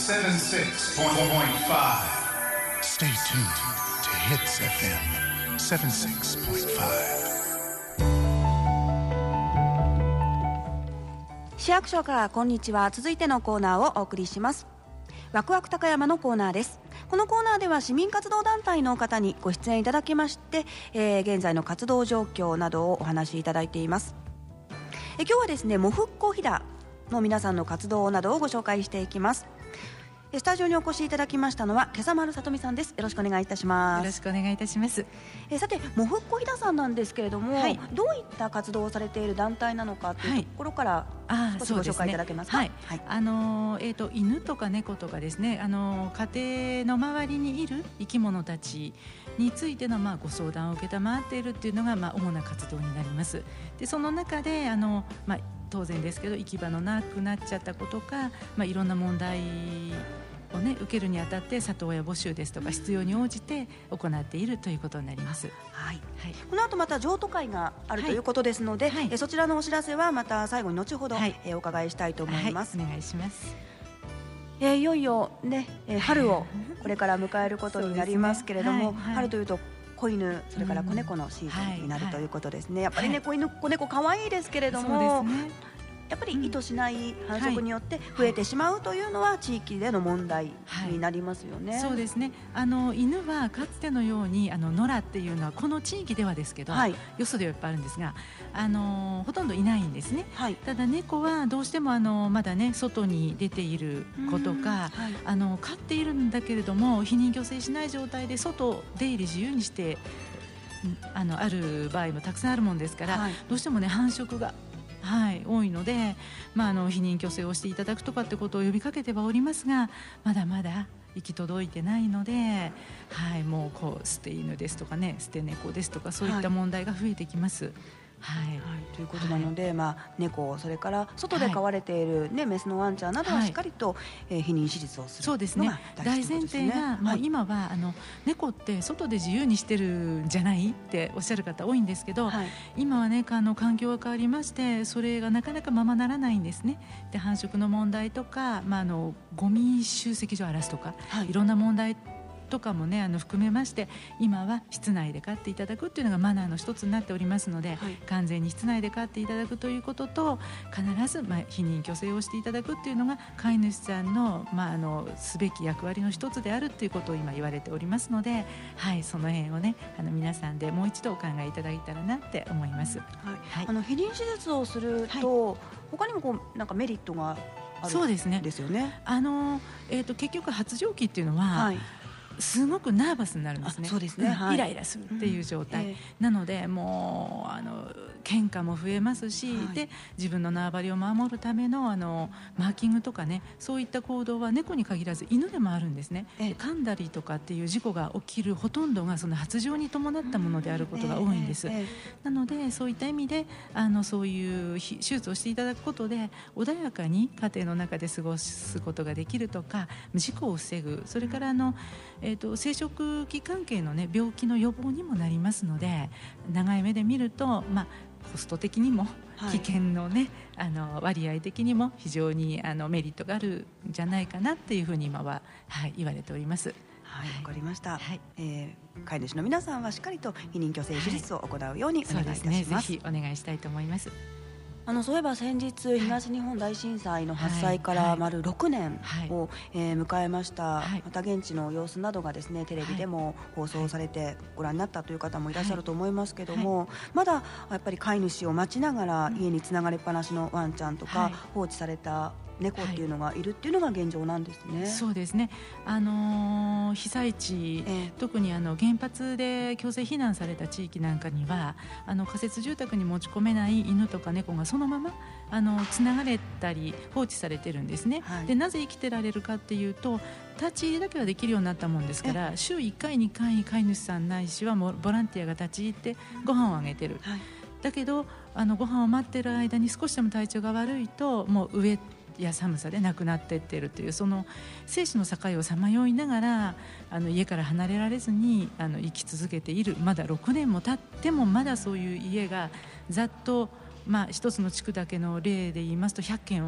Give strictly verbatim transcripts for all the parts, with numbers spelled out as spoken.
セブンシックスポイントファイブ Stay tuned to Hits エフエムセブンシックスポイントファイブ。 市役所からこんにちは。続いてのコーナーをお送りします。ワクワク高山のコーナーです。このコーナーでは市民活動団体の方にご出演いただきまして、えー、現在の活動状況などをお話しいただいています。え今日はですね、もふっこひだの皆さんの活動などをご紹介していきます。スタジオにお越しいただきましたのは今朝丸さとみさんです。よろしくお願いいたします。 よろしくお願いいたします。 えさて、もふっこひださんなんですけれども、はい、どういった活動をされている団体なのかというところから、はい、少しご紹介いただけますか。 はいはい、あのーえー、と犬とか猫とかですね、あのー、家庭の周りにいる生き物たちについての、まあ、ご相談を受けたまわっているというのが、まあ、主な活動になります。でその中であの、まあ、当然ですけど行き場のなくなっちゃった子とか、まあ、いろんな問題を、ね、受けるにあたって里親募集ですとか必要に応じて行っているということになります。 はいはい、この後また譲渡会があるということですので、はい、えそちらのお知らせはまた最後に後ほど、はい、えお伺いしたいと思います。 はい、お願いします。 えー、いよいよ、ねえー、春をこれから迎えることになりますけれども、ねはいはい、春というと子犬それから子猫のシーズンになるということですね。やっぱりね、子犬子猫可愛いですけれども、そうですね、やっぱり意図しない繁殖によって増えてしまうというのは地域での問題になりますよね。 はい、そうですね。あの犬はかつてのようにあの野良っていうのはこの地域ではですけど、はい、よそではいっぱいあるんですが、あのほとんどいないんですね。はい、ただ猫はどうしてもあのまだね外に出ている子とか、はい、あの飼っているんだけれども避妊去勢しない状態で外出入り自由にしてあのある場合もたくさんあるもんですから、はい、どうしてもね繁殖がはい、多いので、まあ、あの避妊去勢をしていただくとかってことを呼びかけてはおりますが、まだまだ行き届いてないので、はい、もうこう捨て犬ですとかね、捨て猫ですとかそういった問題が増えてきます。はいはい、 ということなので、はい、まあ、猫それから外で飼われている、ね、メスのワンちゃんなどはしっかりと、はい、えー、避妊手術をするのが大事ということですね。 大前提が、もう今はあの猫って外で自由にしてるんじゃないっておっしゃる方多いんですけど、はい、今はねあの環境が変わりましてそれがなかなかままならないんですね。で繁殖の問題とか、まあ、あのゴミ集積所を荒らすとか、はい、いろんな問題とかもねあの含めまして今は室内で飼っていただくっていうのがマナーの一つになっておりますので、はい、完全に室内で飼っていただくということと必ず、まあ、避妊去勢をしていただくっていうのが飼い主さんの、まあ、あのすべき役割の一つであるっていうことを今言われておりますので、はい、その辺をねあの皆さんでもう一度お考えいただいたらなって思います。はいはい、あの避妊手術をすると、はい、他にもこうなんかメリットがあるんですよね。 あの、えーと、結局発情期っていうのは、はい、すごくナーバスになるんですね。 そうですね、はい、 イライラするっていう状態、うんえー、なのでもうあの喧嘩も増えますし、はい、で自分の縄張りを守るため の, あのマーキングとかねそういった行動は猫に限らず犬でもあるんですね。えー、噛んだりとかっていう事故が起きるほとんどがその発情に伴ったものであることが多いんです。えーえー、なのでそういった意味であのそういう手術をしていただくことで穏やかに家庭の中で過ごすことができるとか事故を防ぐそれからあのえー、と生殖器関係の、ね、病気の予防にもなりますので長い目で見ると、まあ、コスト的にも危険の、ねはい、あの割合的にも非常にあのメリットがあるんじゃないかなっていうふうに今は、はい、言われております。 はい、わかりました。はい、えー、飼い主の皆さんはしっかりと避妊去勢手術を行うようにお願いいたします。はい、そうですね、 ぜひお願いしたいと思います。 あのそういえば先日東日本大震災の発災から丸ろくねんを、はいえー、迎えました、はい、また現地の様子などがですねテレビでも放送されてご覧になったという方もいらっしゃると思いますけども、はいはい、まだやっぱり飼い主を待ちながら家につながれっぱなしのワンちゃんとか、はい、放置された猫っていうのがいるっていうのが現状なんですね。 はい、そうですね、あのー、被災地、えー、特にあの原発で強制避難された地域なんかにはあの仮設住宅に持ち込めない犬とか猫がそのままあのつながれたり放置されてるんですね。はい、でなぜ生きてられるかっていうと立ち入りだけはできるようになったもんですから週いっかいにかい飼い主さんないしはもうボランティアが立ち入ってご飯をあげてる。はい、だけどあのご飯を待ってる間に少しでも体調が悪いともう上や寒さで亡くなっていっているというその生死の境をさまよいながらあの家から離れられずにあの生き続けているまだろくねんも経ってもまだそういう家がざっと、まあ、一つの地区だけの例で言いますとひゃっけんはある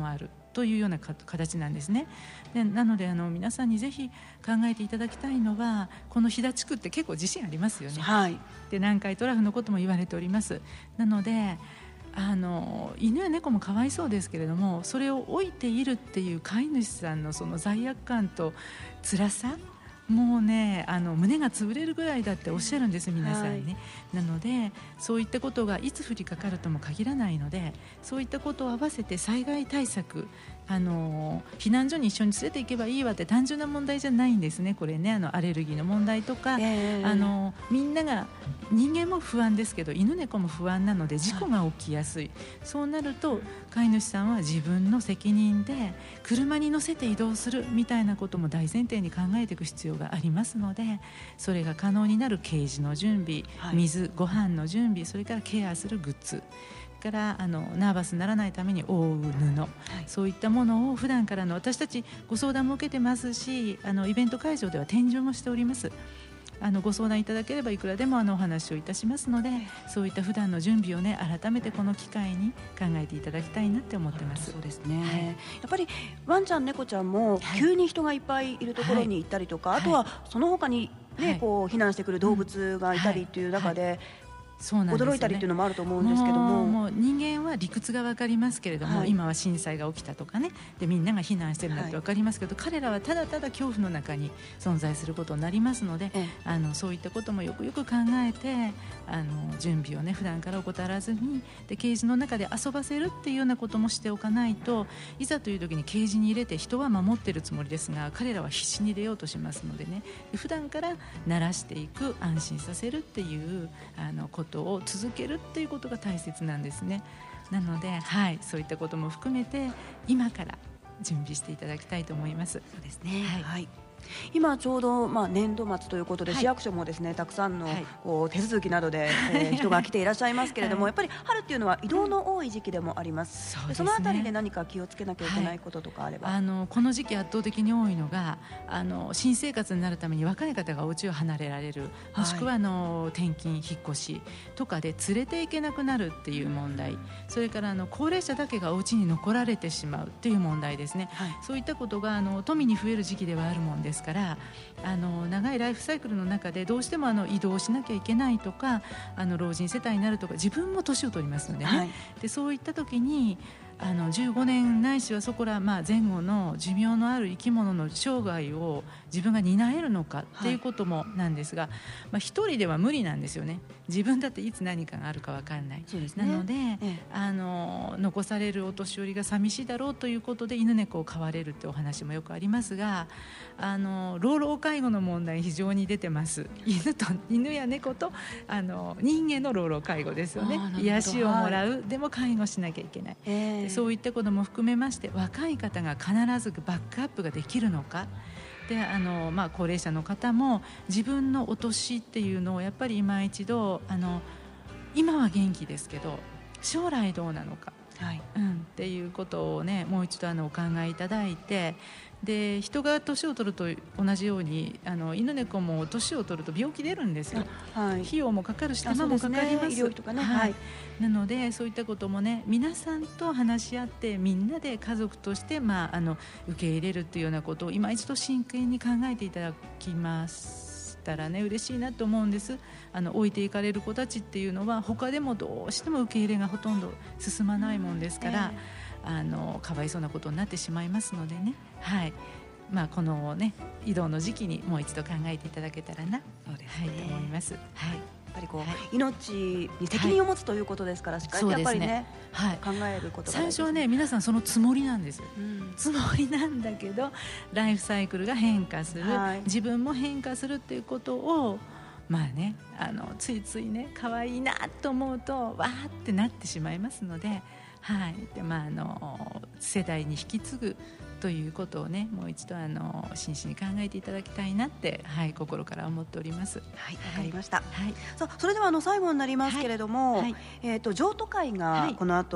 というような形なんですね。でなのであの皆さんにぜひ考えていただきたいのは、この飛騨地区って結構地震ありますよね、 はい、 で南海トラフのことも言われております。なのであの犬や猫もかわいそうですけれども、それを置いているっていう飼い主さんのその罪悪感と辛さ、もうねあの胸が潰れるぐらいだっておっしゃるんです皆さんね、はい、なのでそういったことがいつ降りかかるとも限らないので、そういったことを合わせて災害対策、あの避難所に一緒に連れて行けばいいわって単純な問題じゃないんですね。これねあのアレルギーの問題とか、えー、あのみんなが人間も不安ですけど犬猫も不安なので事故が起きやすい、はい、そうなると飼い主さんは自分の責任で車に乗せて移動するみたいなことも大前提に考えていく必要がありますので、それが可能になるケージの準備、はい、水ご飯の準備、それからケアするグッズからあのナーバスにならないために覆う布、はい、そういったものを普段からの私たちご相談も受けてますし、あのイベント会場では展示もしております。あのご相談いただければいくらでもあのお話をいたしますので、そういった普段の準備をね改めてこの機会に考えていただきたいなって思ってます。 そうですね、はい、やっぱりワンちゃん猫ちゃんも急に人がいっぱいいるところに行ったりとか、はい、あとはその他に、ねはい、こう避難してくる動物がいたりという中で、はいはいそうなんですよね、驚いたりというのもあると思うんですけども、 もうもう人間は理屈が分かりますけれども、はい、今は震災が起きたとかねでみんなが避難してるんだって分かりますけど、はい、彼らはただただ恐怖の中に存在することになりますので、ええ、あのそういったこともよくよく考えてあの準備をね普段から怠らずにでケージの中で遊ばせるっていうようなこともしておかないと、いざという時にケージに入れて人は守ってるつもりですが彼らは必死に出ようとしますのでね、で普段から慣らしていく安心させるっていうあのことを続けるっていうことが大切なんですね。なので、はい、そういったことも含めて今から準備していただきたいと思います。 そうですね、はいはい、今ちょうど、まあ、年度末ということで、はい、市役所もですねたくさんの、はい、こう手続きなどで、えー、人が来ていらっしゃいますけれども、はい、やっぱり春っていうのは移動の多い時期でもあります、うん、 そ, そのあたりで何か気をつけなきゃいけないこととかあれば、 はい、あのこの時期圧倒的に多いのがあの新生活になるために若い方がお家を離れられる、もしくはあの転勤引っ越しとかで連れて行けなくなるっていう問題、それからあの高齢者だけがお家に残られてしまうっていう問題ですね、はい、そういったことがあの富に増える時期ではあるもんですから、あの長いライフサイクルの中でどうしてもあの移動しなきゃいけないとか、あの老人世帯になるとか自分も年を取りますのでね、はい、でそういった時にあのじゅうごねんないしはそこら、まあ、前後の寿命のある生き物の生涯を自分が担えるのかっていうこともなんですが、はい、まあ、一人では無理なんですよね。自分だっていつ何かがあるか分かんない。そうですね、なので、ええ、あの残されるお年寄りが寂しいだろうということで犬猫を飼われるってお話もよくありますが、あの老老介護の問題非常に出てます。犬と犬や猫とあの人間の老老介護ですよね。癒しをもらう、はい、でも介護しなきゃいけない、えー、そういったことも含めまして若い方が必ずバックアップができるのかで、あの、まあ、高齢者の方も自分のお年っていうのをやっぱり今一度あの今は元気ですけど将来どうなのか、はい、うん、っていうことをねもう一度あのお考えいただいて、で人が年を取ると同じようにあの犬猫も年を取ると病気出るんですよ、はい、費用もかかるし手間もかかります、ね、医療費とかね、はい、なのでそういったこともね皆さんと話し合ってみんなで家族として、まあ、あの受け入れるっていうようなことを今一度真剣に考えていただきますたらね嬉しいなと思うんです。あの置いていかれる子たちっていうのは他でもどうしても受け入れがほとんど進まないもんですから、えー、あのかわいそうなことになってしまいますのでね、はい、まあ、この、ね、移動の時期にもう一度考えていただけたらな、そうですね、はい、と思います、はい、 やっぱりこう、はい、命に責任を持つということですから、はい、しっかりとやっぱり ね, ね、はい、考えることが大事ですね。最初はね皆さんそのつもりなんです、うん、つもりなんだけどライフサイクルが変化する、はい、自分も変化するっていうことをまあね、あのついついね可愛いなと思うとわーってなってしまいますので、はい、で、まあ、あの世代に引き継ぐということをねもう一度あの真摯に考えていただきたいなって、はい、心から思っております。 はい、わかりました、はい、さあそれではあの最後になりますけれども、はいはい、えーと、譲渡会がこの後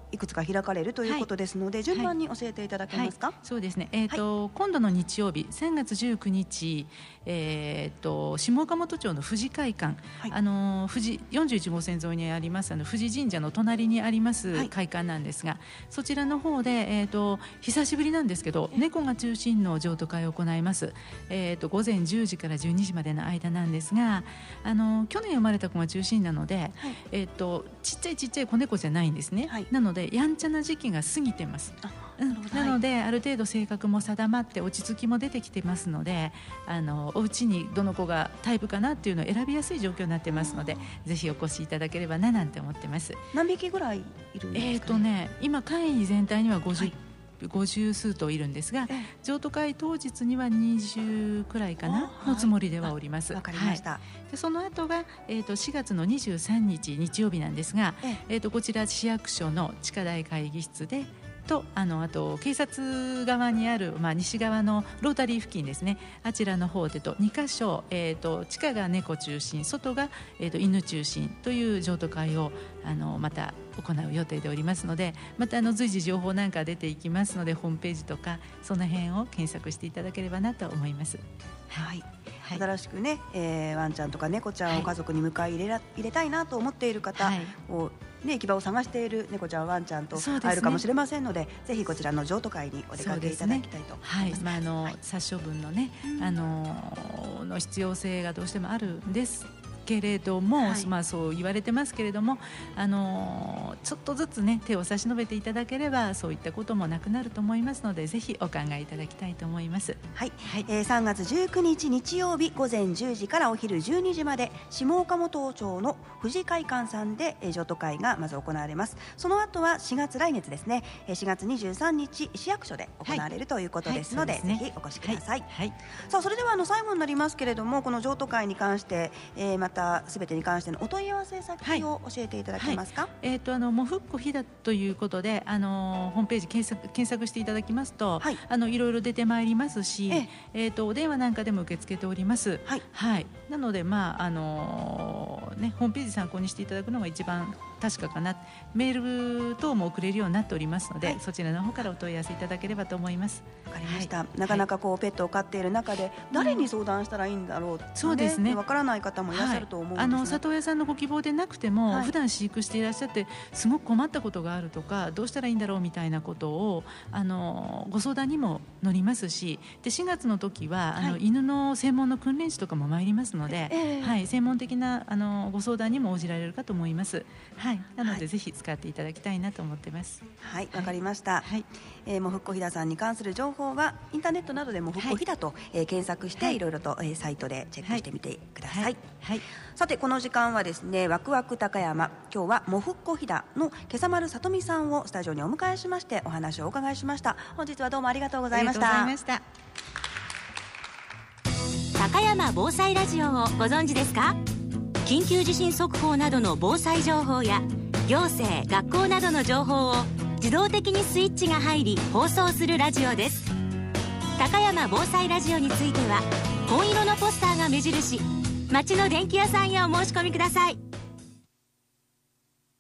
いくつか開かれるということですので、はい、順番に教えていただけますか。 はいはい、そうですね、えーとはい、今度の日曜日さんがつじゅうくにち、えー、と下岡本町の富士会館、はい、あの富士よんじゅういちごう線沿いにありますあの富士神社の隣にあります会館なんですが、はい、そちらの方で、えー、と久しぶりなんですけど猫が中心の譲渡会を行います、えー、と午前じゅうじからじゅうにじまでの間なんですが、あの去年生まれた子が中心なので、はい、えー、とちっちゃいちっちゃい子猫じゃないんですね、はい、なのでやんちゃな時期が過ぎてます。うん、なので、はい、ある程度性格も定まって落ち着きも出てきてますので、あのお家にどの子がタイプかなっていうのを選びやすい状況になってますので、ぜひお越しいただければななんて思ってます。 何匹ぐらいいるんですかね。 えーとね、今会員全体にはごじゅう、はいごじゅう数頭いるんですが、譲渡会当日にはにじゅうくらいかなのつもりではおります。 わかりました。 はい、でその後が、えー、としがつのにじゅうさんにち日曜日なんですが、えー、とこちら市役所の地下大会議室でと あのあと警察側にある、まあ、西側のロータリー付近ですね、あちらの方でとにかしょ、えー、と地下が猫中心、外が、えー、と犬中心という譲渡会をあのまた行う予定でおりますので、またあの随時情報なんか出ていきますので、ホームページとかその辺を検索していただければなと思います。 はい、はい、新しくね、えー、ワンちゃんとか猫ちゃんを家族に迎え入れら、入れたいなと思っている方、はい、をね、行き場を探している猫ちゃんワンちゃんと会えるかもしれませんの で, で、ね、ぜひこちらの譲渡会にお出かけいただきたいと思います。 はい、まああのはい、殺処分のね、うん、あのの必要性がどうしてもあるんですけれども、はい、まあ、そう言われてますけれども、あのちょっとずつね手を差し伸べていただければそういったこともなくなると思いますので、ぜひお考えいただきたいと思います。 はい、はい、えー、さんがつじゅうくにち日曜日午前じゅうじからお昼じゅうにじまで下岡本町の富士会館さんで、えー、譲渡会がまず行われます。その後はしがつ来月ですね、しがつにじゅうさんにち市役所で行われる、はい、ということですので、はいはい、ぜひお越しください。はいはい、さあそれではあの最後になりますけれども、この譲渡会に関して、えー、またすべてに関してのお問い合わせ先を教えていただけますか。はいはい、 えー、とあのもふっこひだということで、あのホームページ検索、検索していただきますと、はい、あのいろいろ出てまいりますし、ええー、とお電話なんかでも受け付けております。はいはい、なので、まああのーね、ホームページ参考にしていただくのが一番確かかな。メール等も送れるようになっておりますので、はい、そちらの方からお問い合わせいただければと思います。 わかりました。はい、なかなかこうペットを飼っている中で誰に相談したらいいんだろうって、ね、 そうですね、 わからない方もいらっしゃると思うんですが、 はい、あの里親さんのご希望でなくても、はい、普段飼育していらっしゃってすごく困ったことがあるとか、どうしたらいいんだろうみたいなことをあのご相談にも乗りますし、でしがつの時は、はい、あの犬の専門の訓練士とかも参りますので、えーはい、専門的なあのご相談にも応じられるかと思います。はい、なので、はい、ぜひ使っていただきたいなと思ってます。 はい、わかりました。はい、えー、もふっこひださんに関する情報はインターネットなどでもふっこひだと、はい、えー、検索して、はい、いろいろと、えー、サイトでチェックしてみてください。はいはい、さてこの時間はですね、ワクワク高山、今日はもふっこひだの今朝丸さとみさんをスタジオにお迎えしましてお話をお伺いしました。本日はどうもありがとうございました。 ありがとうございました。高山防災ラジオをご存知ですか？緊急地震速報などの防災情報や行政・学校などの情報を自動的にスイッチが入り放送するラジオです。高山防災ラジオについては紺色のポスターが目印、町の電気屋さんへお申し込みください。